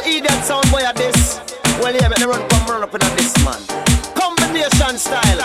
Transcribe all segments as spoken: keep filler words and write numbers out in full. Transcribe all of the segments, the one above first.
idiot sound boy at this. Well, yeah, make me run come run up in this man. Combination style.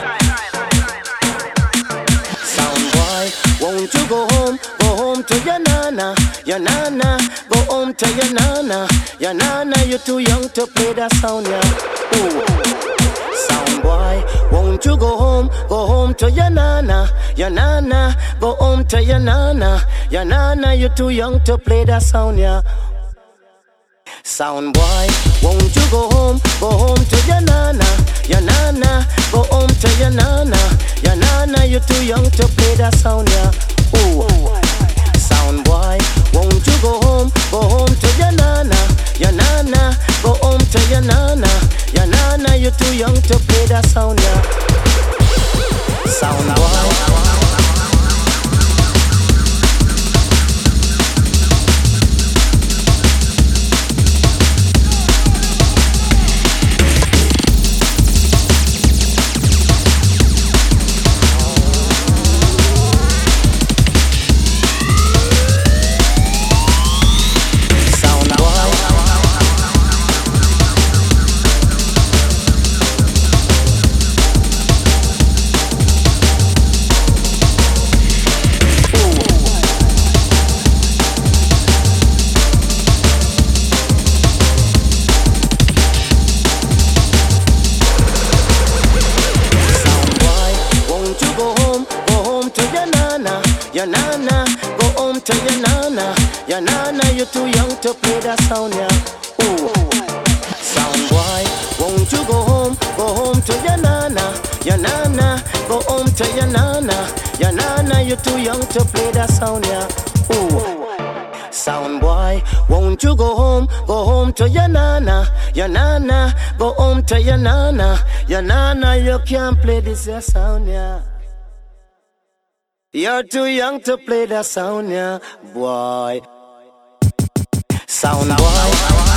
Sound boy, won't you go home? Go home to your nana, your nana. Go home to your nana, your nana. You're too young to play that sound, yeah. Ooh. Sound boy, won't you go home? Go home to your nana, your nana. Go home to your nana, your nana. You're too young to play that sound, yeah. Sound boy, won't you go home? Go home to your nana, your nana. Go home to your nana, your nana. You're too young to play that sound, yeah. Ooh. Sound boy, won't you go home? Go home to your nana, your nana. Go home to your nana, your nana. You're too young to play that sound, yeah. Sound boy. Your nana, go home to your nana. Your nana, you're too young to play that sound, yeah. Ooh. Sound boy, won't you go home? Go home to your nana. Your nana, go home to your nana. Your nana, you're too young to play that sound, yeah. Ooh. Sound boy, won't you go home? Go home to your nana. Your nana, go home to your nana. Your nana, you can't play this your sound, yeah. You're too young to play that sound, yeah, boy. Sound boy.